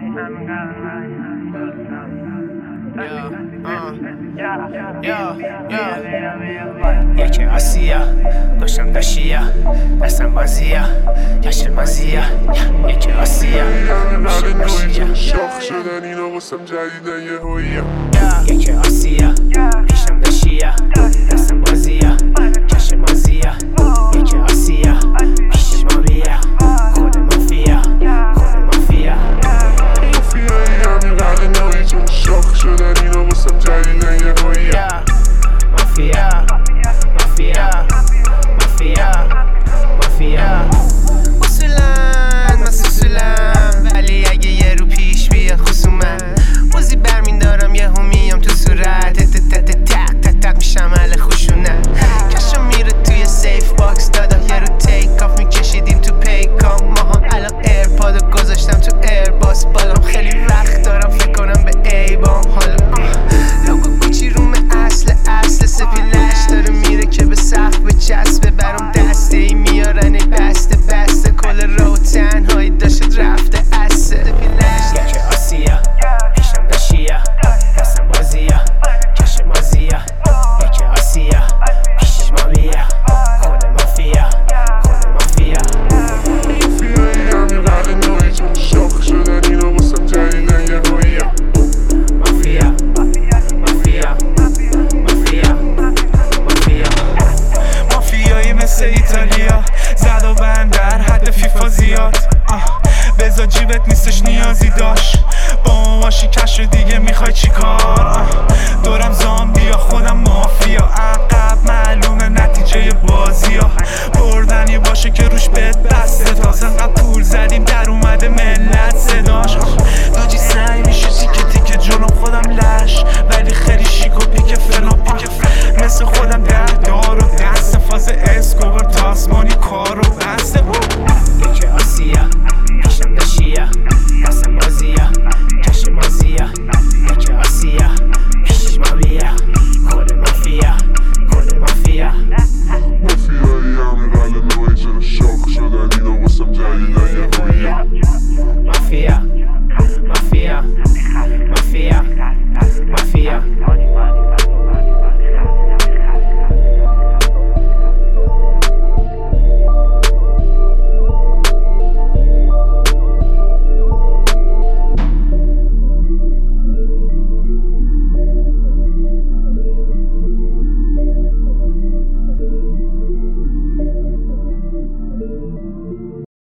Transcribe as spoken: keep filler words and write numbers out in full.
یکی آسیا گوشم داشیا دستم بازیا کشم مازیا یکی آسیا گوشم داشیا شاخ شدن اینا واسم جدیدن یه هویه یکی آسیا پیشم داشیا دستم بازیا کشم مازیا یکی آسیا پیش ما بیا خود مافیا خود مافیا مافیایی همین قرد نوی چون شاخ شدن اینا واسم جدیدن یه هویه مافیا مافیا مافیا مافیا اصولاً من سوسولم ولی اگه یه رو پیش بیاد خصومت موزی برمین دارم یه هم میام تو صورت تک تک تک میشم اهل خشونت کشم میره توی سیف باکس دادا یه رو تیک آف میکشیدیم تو پیکام ماها الان ایرپادو گذاشتم تو ایرباس بالام خیلی وقت دارم فکر کنم به ایبام حالا لوگو گوچی روم اصل اصل سپیلش داره میره که به سقف به چسبه برام دسته ای میارن ای بسته بسته کل رو تنهایی داشت رفته اسه یکی آسیا پیشم داشیا دستم بازیا کش مازیا یکی آسیا پیش ما بیا خود مافیا خود مافیا مافیایی همین قرد نوی چون شاخ شدن اینا واسم جدیدن یه هویه مافیا مافیا مافیا مافیا مافیایی مثل ایتالیا زد و بند در حد فیفا زیاد بذار جیبت نیستش نیازی داشت با ما باشی کش رو دیگه میخوای چی کار